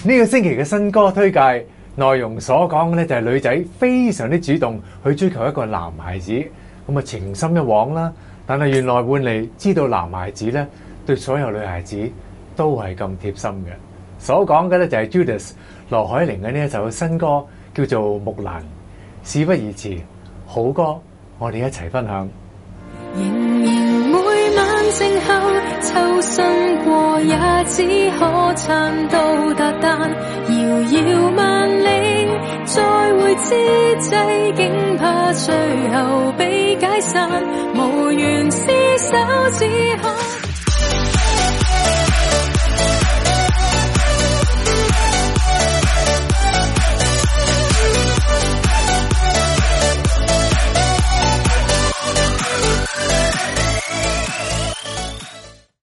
呢個星期嘅新歌推介內容所講嘅咧就係女仔非常之主動去追求一個男孩子，咁啊情深一往啦。但係原來換嚟知道男孩子咧對所有女孩子都係咁貼心嘅。所講嘅咧就係 Judas 羅海玲嘅呢一首新歌叫做《木蘭》，事不宜遲，好歌我哋一齊分享。 仍然每晚靜候，秋生過也只可撐到達旦，遙遙萬里再會之際，竟怕最後被解散，無緣廝守只可